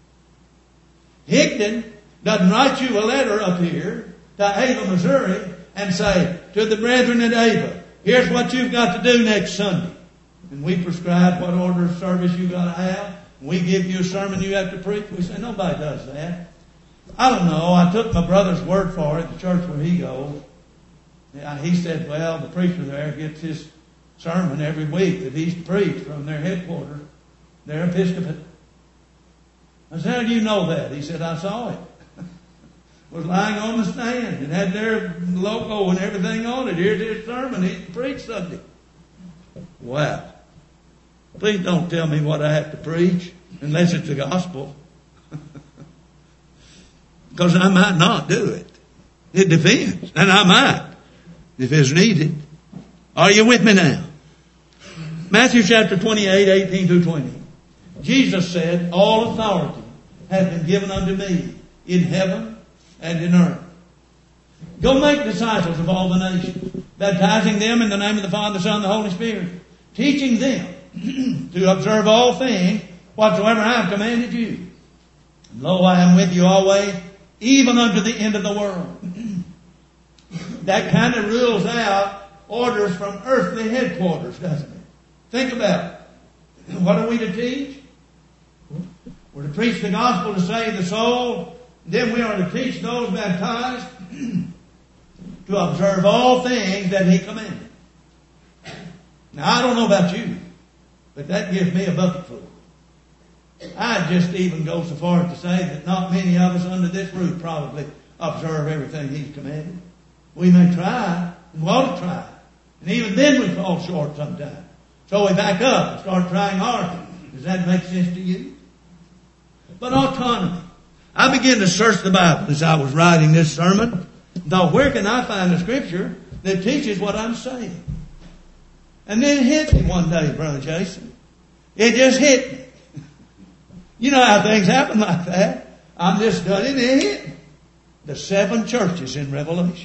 Higdon doesn't write you a letter up here to Ava, Missouri, and say, to the brethren at Ava, here's what you've got to do next Sunday. And we prescribe what order of service you got to have. We give you a sermon you have to preach. We say, nobody does that. I don't know. I took my brother's word for it, the church where he goes. He said, well, the preacher there gets his sermon every week that he's preached from their headquarters, their episcopate. I said, how do you know that? He said, I saw it. It was lying on the stand. It had their logo and everything on it. Here's his sermon. He preached Sunday. Wow. Please don't tell me what I have to preach unless it's the gospel. Because I might not do it. It depends. And I might if it's needed. Are you with me now? Matthew chapter 28, 18 through 20. Jesus said, all authority has been given unto me in heaven and in earth. Go make disciples of all the nations, baptizing them in the name of the Father, the Son, and the Holy Spirit, teaching them to observe all things whatsoever I have commanded you. And lo, I am with you always, even unto the end of the world. That kind of rules out orders from earthly headquarters, doesn't it? Think about it. What are we to teach? We're to preach the gospel to save the soul. Then we are to teach those baptized to observe all things that He commanded. Now, I don't know about you, but that gives me a bucketful. I'd just even go so far as to say that not many of us under this roof probably observe everything He's commanded. We may try, and we ought to try, And even then we fall short sometimes. So we back up and start trying harder. Does that make sense to you? But autonomy. I began to search the Bible as I was writing this sermon. Thought, where can I find a scripture that teaches what I'm saying? And then it hit me one day, Brother Jason. It just hit me. You know how things happen like that. I'm just studying and it hit me. The 7 churches in Revelation.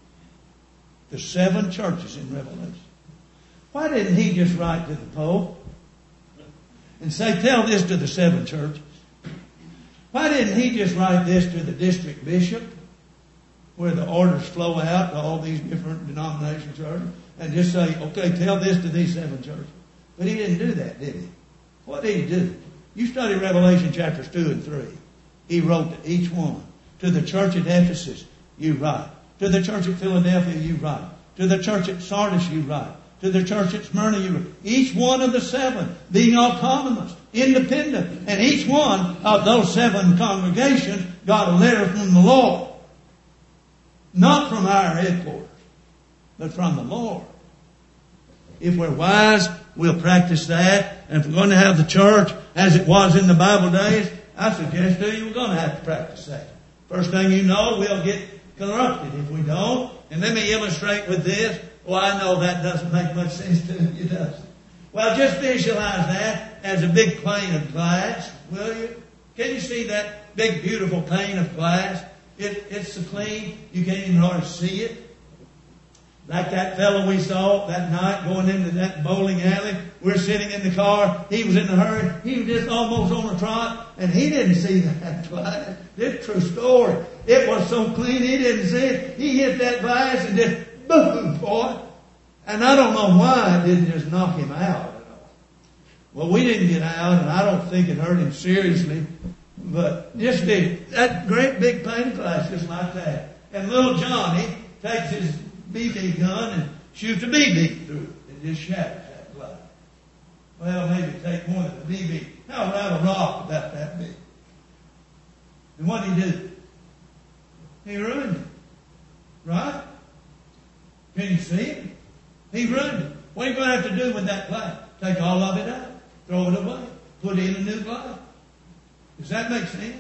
The 7 churches in Revelation. Why didn't he just write to the Pope and say, tell this to the 7 churches? Why didn't he just write this to the district bishop, where the orders flow out to all these different denomination churches, and just say, okay, tell this to these 7 churches? But he didn't do that, did he? What did he do? You study Revelation chapters 2 and 3. He wrote to each one. To the church at Ephesus, you write. To the church at Philadelphia, you write. To the church at Sardis, you write. To the church at Smyrna, you write. Each one of the 7 being autonomous, independent. And each one of those 7 congregations got a letter from the Lord. Not from our headquarters, but from the Lord. If we're wise, we'll practice that. And if we're going to have the church as it was in the Bible days, I suggest to you we're going to have to practice that. First thing you know, we'll get corrupted if we don't. And let me illustrate with this. Well, I know that doesn't make much sense to you, does it? Well, just visualize that as a big pane of glass, will you? Can you see that big, beautiful pane of glass? It's so clean, you can't even hardly see it. Like that fellow we saw that night going into that bowling alley. We're sitting in the car. He was in a hurry. He was just almost on a trot. And he didn't see that glass. It's a true story. It was so clean he didn't see it. He hit that glass and just boom, boy. And I don't know why it didn't just knock him out at all. Well, we didn't get out, and I don't think it hurt him seriously. But just that great big pane of glass just like that. And little Johnny takes his BB gun and shoots a BB through it. It just shatters that glass. Well, maybe take more than a BB. How about a rock about that big? And what did he do? He ruined it. Right? Can you see it? He ruined it. What are you going to have to do with that glass? Take all of it out. Throw it away. Put in a new glass. Does that make sense?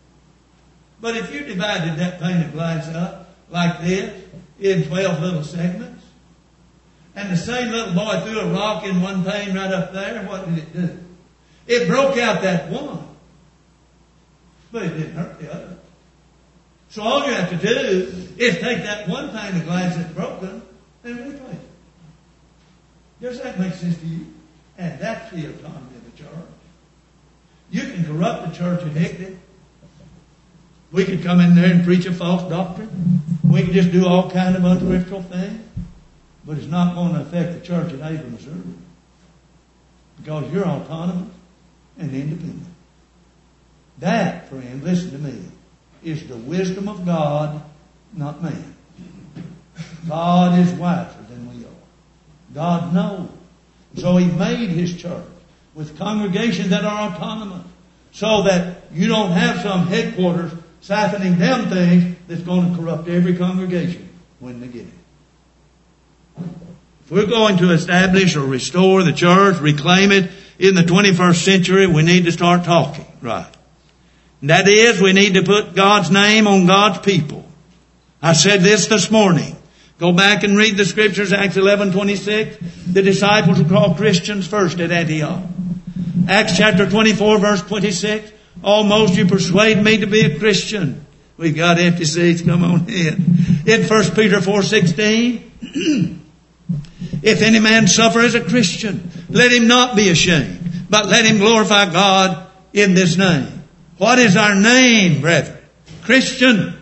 But if you divided that pane of glass up like this, in 12 little segments, and the same little boy threw a rock in one pane right up there, what did it do? It broke out that one, but it didn't hurt the other. So all you have to do is take that one pane of glass that's broken and replace it. Does that make sense to you? And that's the autonomy of the church. You can corrupt the church in Hickory. We could come in there and preach a false doctrine. We could just do all kind of unscriptural things. But it's not going to affect the church at Ava, Missouri. Because you're autonomous and independent. That, friend, listen to me, is the wisdom of God, not man. God is wiser than we are. God knows. So He made His church with congregations that are autonomous, so that you don't have some headquarters siphoning down things that's going to corrupt every congregation when they get it. If we're going to establish or restore the church, reclaim it in the 21st century, we need to start talking, right? And that is, we need to put God's name on God's people. I said this morning. Go back and read the scriptures, Acts 11:26. The disciples were called Christians first at Antioch. Acts chapter 24, verse 26. Almost you persuade me to be a Christian. We've got empty seats. Come on in. In 1 Peter 4:16. If any man suffer as a Christian, let him not be ashamed, but let him glorify God in this name. What is our name, brethren? Christian.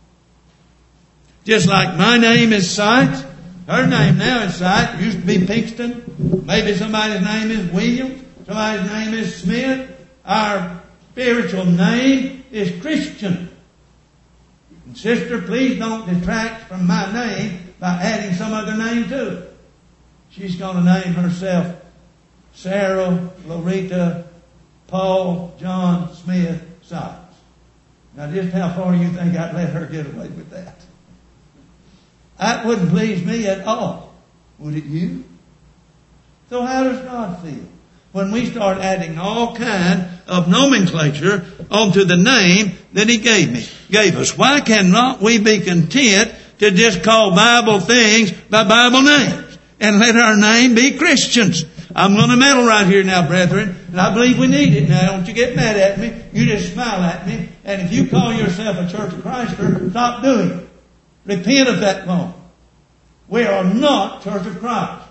Just like my name is Sykes, her name now is Sykes. It used to be Pinkston. Maybe somebody's name is Williams. Somebody's name is Smith. Our spiritual name is Christian. And sister, please don't detract from my name by adding some other name to it. She's going to name herself Sarah, Loretta, Paul, John, Smith, Sykes. Now just how far do you think I'd let her get away with that? That wouldn't please me at all. Would it you? So how does God feel when we start adding all kind of nomenclature onto the name that He gave us? Why cannot we be content to just call Bible things by Bible names and let our name be Christians? I'm going to meddle right here now, brethren, and I believe we need it now. Don't you get mad at me. You just smile at me. And if you call yourself a Church of Christer, stop doing it. Repent of that moment. We are not Church of Christ.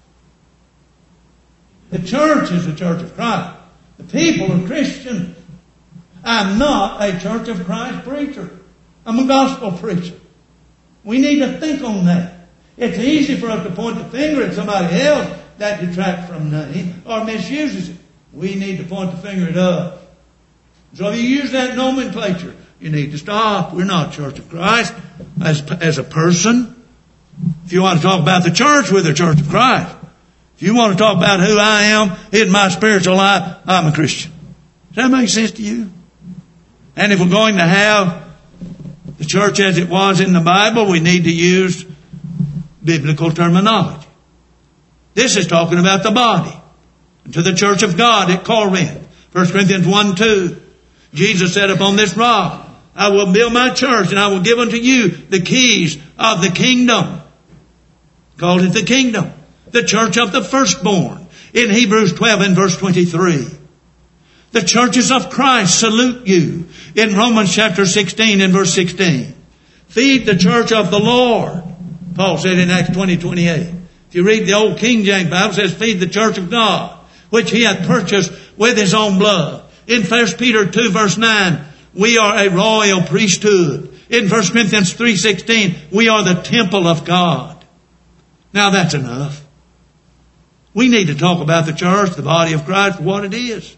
The church is the Church of Christ. The people are Christians. I'm not a Church of Christ preacher. I'm a gospel preacher. We need to think on that. It's easy for us to point the finger at somebody else that detracts from name or misuses it. We need to point the finger at us. So if you use that nomenclature, you need to stop. We're not Church of Christ as a person. If you want to talk about the church, we're the Church of Christ. If you want to talk about who I am in my spiritual life, I'm a Christian. Does that make sense to you? And if we're going to have the church as it was in the Bible, we need to use biblical terminology. This is talking about the body. And to the church of God at Corinth. 1 Corinthians 1:2. Jesus said, upon this rock I will build my church, and I will give unto you the keys of the kingdom. Called it the kingdom. The church of the firstborn. In Hebrews 12 and verse 23. The churches of Christ salute you. In Romans chapter 16 and verse 16. Feed the church of the Lord. Paul said in Acts 20:28. If you read the old King James Bible, it says, feed the church of God, which He hath purchased with His own blood. In 1 Peter 2 verse 9, we are a royal priesthood. In 1 Corinthians 3:16, we are the temple of God. Now that's enough. We need to talk about the church, the body of Christ, for what it is.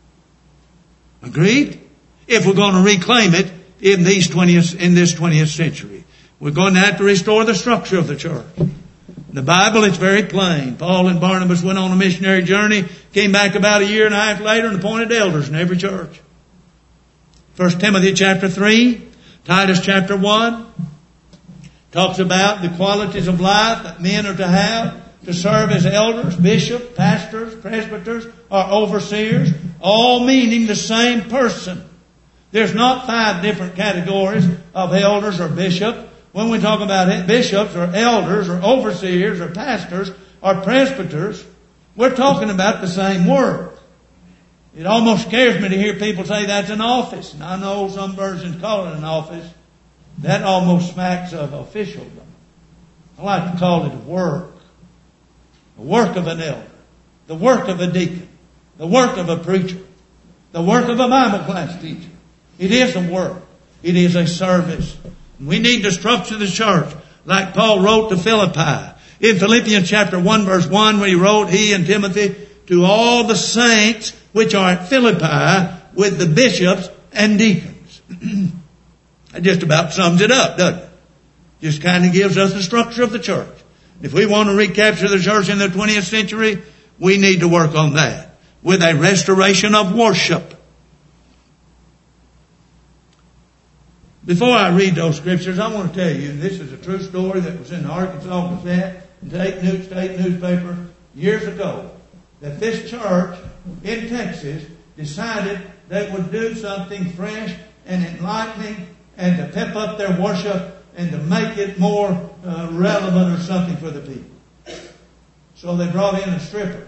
Agreed? If we're going to reclaim it in this 20th century. We're going to have to restore the structure of the church. In the Bible, it's very plain. Paul and Barnabas went on a missionary journey, came back about a year and a half later and appointed elders in every church. 1 Timothy chapter 3, Titus chapter 1, talks about the qualities of life that men are to have to serve as elders, bishops, pastors, presbyters, or overseers, all meaning the same person. There's not 5 different categories of elders or bishops. When we talk about it, bishops or elders or overseers or pastors or presbyters, we're talking about the same word. It almost scares me to hear people say that's an office. And I know some versions call it an office. That almost smacks of officialdom. I like to call it a work. The work of an elder. The work of a deacon. The work of a preacher. The work of a Bible class teacher. It is a work. It is a service. We need to structure the church like Paul wrote to Philippi. In Philippians chapter 1 verse 1, when he wrote, he and Timothy, to all the saints which are at Philippi with the bishops and deacons. That just about sums it up, doesn't it? Just kind of gives us the structure of the church. If we want to recapture the church in the 20th century, we need to work on that with a restoration of worship. Before I read those scriptures, I want to tell you, this is a true story that was in the Arkansas Gazette and state newspaper years ago, that this church in Texas decided they would do something fresh and enlightening and to pep up their worship and to make it more relevant or something for the people. So they brought in a stripper.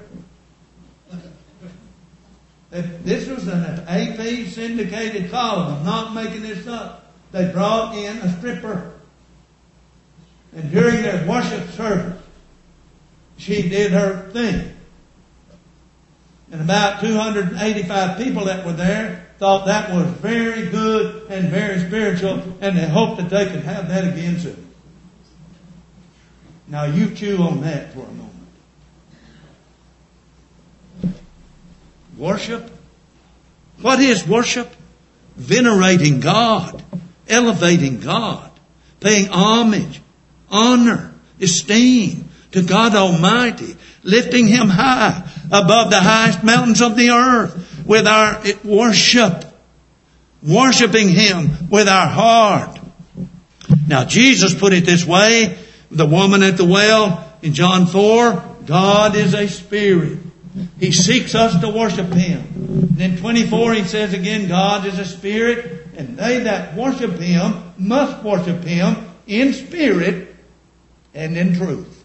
This was an AP syndicated column. I'm not making this up. They brought in a stripper. And during their worship service, she did her thing. And about 285 people that were there thought that was very good and very spiritual, and they hoped that they could have that again soon. Now you chew on that for a moment. Worship? What is worship? Venerating God, elevating God, paying homage, honor, esteem to God Almighty, lifting Him high above the highest mountains of the earth with our worship, worshiping Him with our heart. Now Jesus put it this way, the woman at the well, in John 4, God is a spirit. He seeks us to worship Him. And in 24 He says again, God is a spirit, and they that worship Him must worship Him in spirit and in truth.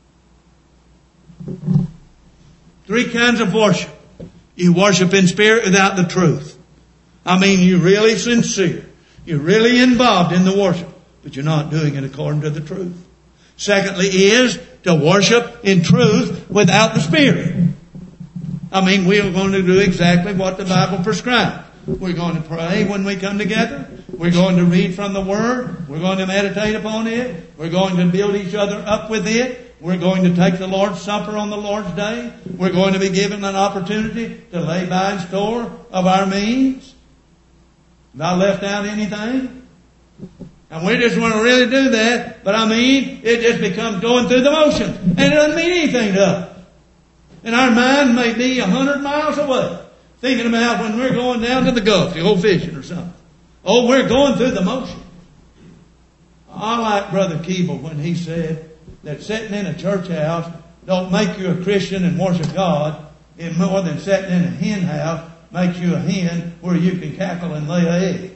3 kinds of worship. You worship in spirit without the truth. I mean, you're really sincere. You're really involved in the worship, but you're not doing it according to the truth. Secondly is to worship in truth without the spirit. I mean, we're going to do exactly what the Bible prescribes. We're going to pray when we come together. We're going to read from the Word. We're going to meditate upon it. We're going to build each other up with it. We're going to take the Lord's Supper on the Lord's Day. We're going to be given an opportunity to lay by in store of our means. Have I left out anything? And we just want to really do that. But I mean, it just becomes going through the motions. And it doesn't mean anything to us. And our mind may be 100 miles away, thinking about when we're going down to the Gulf to go fishing or something. Oh, we're going through the motion. I like Brother Keeble when he said that sitting in a church house don't make you a Christian and worship God any more than sitting in a hen house makes you a hen where you can cackle and lay an egg.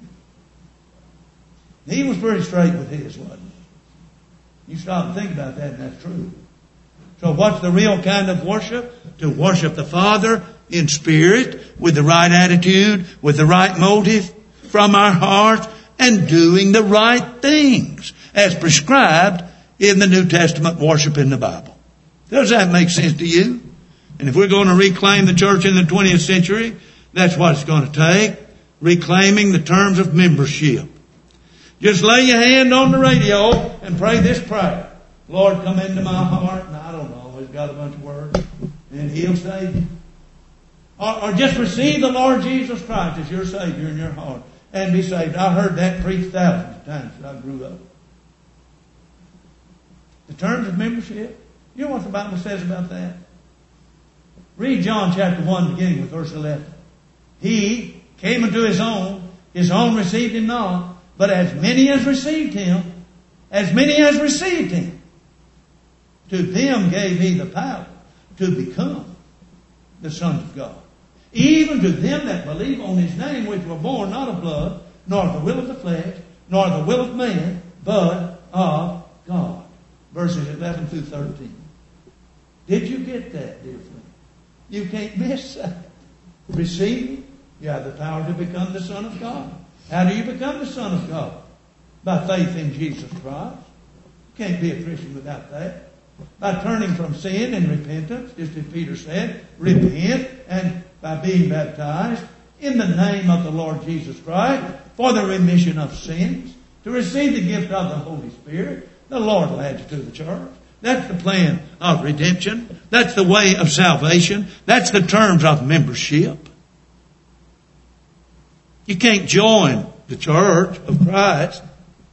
He was pretty straight with his, wasn't he? You stop and think about that, and that's true. So what's the real kind of worship? To worship the Father in spirit, with the right attitude, with the right motive from our hearts, and doing the right things as prescribed in the New Testament worship in the Bible. Does that make sense to you? And if we're going to reclaim the church in the 20th century, that's what it's going to take. Reclaiming the terms of membership. Just lay your hand on the radio and pray this prayer. Lord, come into my heart. And I don't know, he's got a bunch of words. And He'll save you. Or just receive the Lord Jesus Christ as your Savior in your heart and be saved. I heard that preached thousands of times as I grew up. The terms of membership. You know what the Bible says about that? Read John chapter 1 beginning with verse 11. He came unto His own received Him not, but as many as received Him, to them gave He the power to become the sons of God. Even to them that believe on His name, which were born not of blood, nor of the will of the flesh, nor the will of man, but of God. Verses 11 through 13. Did you get that, dear friend? You can't miss that. Receive, you have the power to become the Son of God. How do you become the Son of God? By faith in Jesus Christ. You can't be a Christian without that. By turning from sin and repentance, just as Peter said, repent, and by being baptized in the name of the Lord Jesus Christ for the remission of sins, to receive the gift of the Holy Spirit. The Lord will add you to the church. That's the plan of redemption. That's the way of salvation. That's the terms of membership. You can't join the church of Christ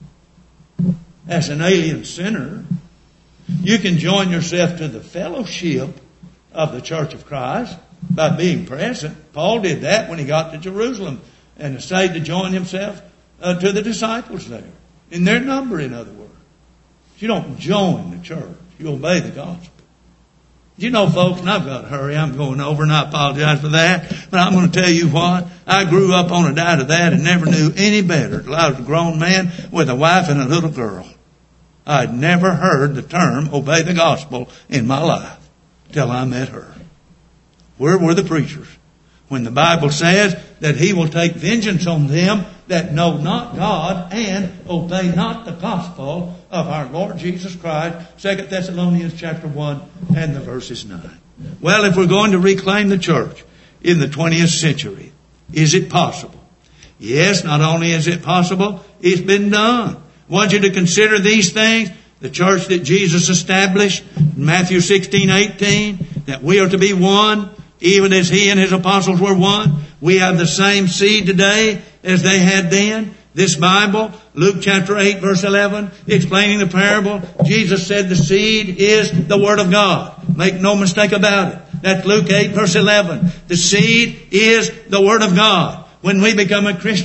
as an alien sinner. You can join yourself to the fellowship of the church of Christ by being present. Paul did that when he got to Jerusalem and essayed to join himself to the disciples there. In their number, in other words. You don't join the church. You obey the gospel. You know, folks, and I've got to hurry. I'm going over, and I apologize for that. But I'm going to tell you what. I grew up on a diet of that and never knew any better till I was a grown man with a wife and a little girl. I'd never heard the term obey the gospel in my life till I met her. Where were the preachers when the Bible says that He will take vengeance on them that know not God and obey not the gospel of our Lord Jesus Christ? 2 Thessalonians chapter 1 and the verses 9. Well, if we're going to reclaim the church in the 20th century, is it possible? Yes, not only is it possible, it's been done. I want you to consider these things. The church that Jesus established in Matthew 16:18, that we are to be one, even as He and His apostles were one. We have the same seed today as they had then. This Bible, Luke chapter 8 verse 11, explaining the parable, Jesus said the seed is the Word of God. Make no mistake about it. That's Luke 8 verse 11. The seed is the Word of God. When we become a Christian,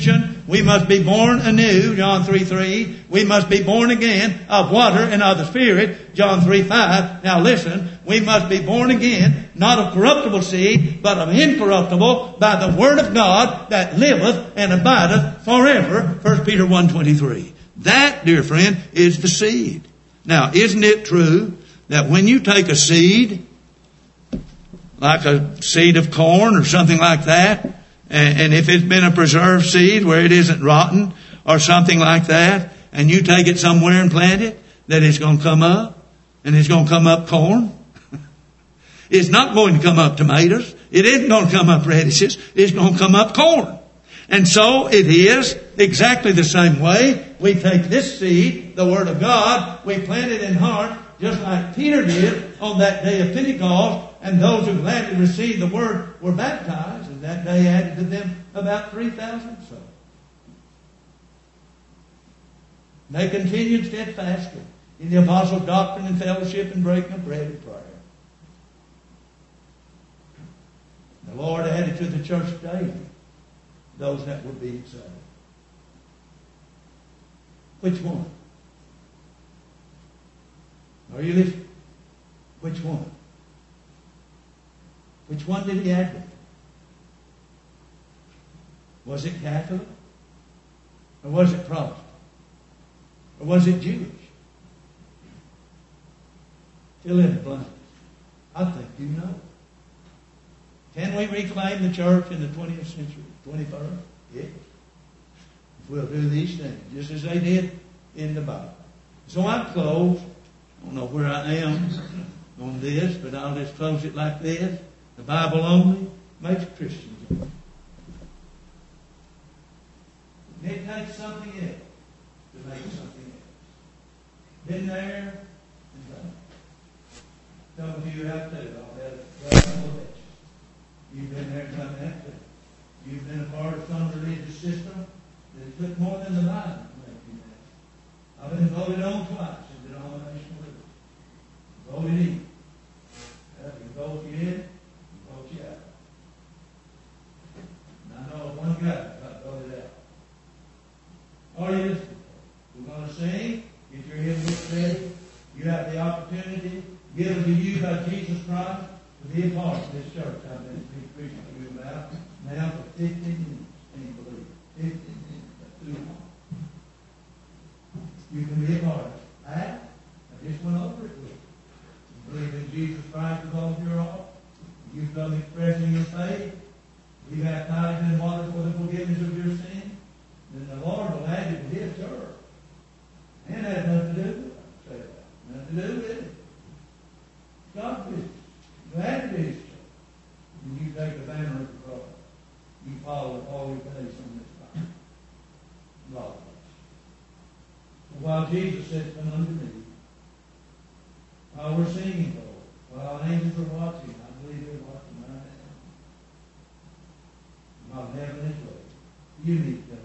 we must be born anew, John 3:3. We must be born again of water and of the Spirit, John 3:5. Now listen, we must be born again, not of corruptible seed, but of incorruptible, by the Word of God that liveth and abideth forever, 1 Peter 1:23. That, dear friend, is the seed. Now, isn't it true that when you take a seed, like a seed of corn or something like that, and if it's been a preserved seed where it isn't rotten or something like that, and you take it somewhere and plant it, that it's going to come up, and it's going to come up corn? It's not going to come up tomatoes. It isn't going to come up radishes. It's going to come up corn. And so it is exactly the same way. We take this seed, the Word of God, we plant it in heart, just like Peter did on that day of Pentecost, and those who gladly received the Word were baptized, and that day added to them about 3,000 souls. They continued steadfastly in the apostles' doctrine and fellowship and breaking of bread and prayer. The Lord added to the church daily those that were being saved. Which one? Are you listening? Which one? Which one did he add with? Was it Catholic? Or was it Protestant? Or was it Jewish? Fill in the blanks. I think you know. Can we reclaim the church in the 20th century? 21st? Yes. If we'll do these things, just as they did in the Bible. So I close. I don't know where I am on this, but I'll just close it like this. The Bible only makes Christians. It takes something else to make something else. Been there and done. Some of you out there, I'll have a you've been there and done that too. You've been a part of some religious system that took more than the Bible to make you that. I've been voted on twice in denominational religion. Voted in. If you vote you in, you vote you out. And I know one guy got voted out. Are you listening? We're going to sing. Get your hymn book ready. You have the opportunity given to you by Jesus Christ to be a part of this church I've been preaching to you about now for 15 minutes. Can you believe it? 15 minutes. That's too long. You can be a part of it. I just went over it with you. You believe in Jesus Christ with all of your heart. You've come expressing your faith. Be baptized in water for the forgiveness of your sin. Then the Lord will add you to His church. And that has nothing to do with it. Say that. Nothing to do with it. God's business. Glad to be His church. And you take the banner of the cross. You follow it all your days on this banner. Love us. So while Jesus said, come unto me, while we're singing, Lord, while angels are watching, I believe they're watching right now. While heaven is waiting, you need to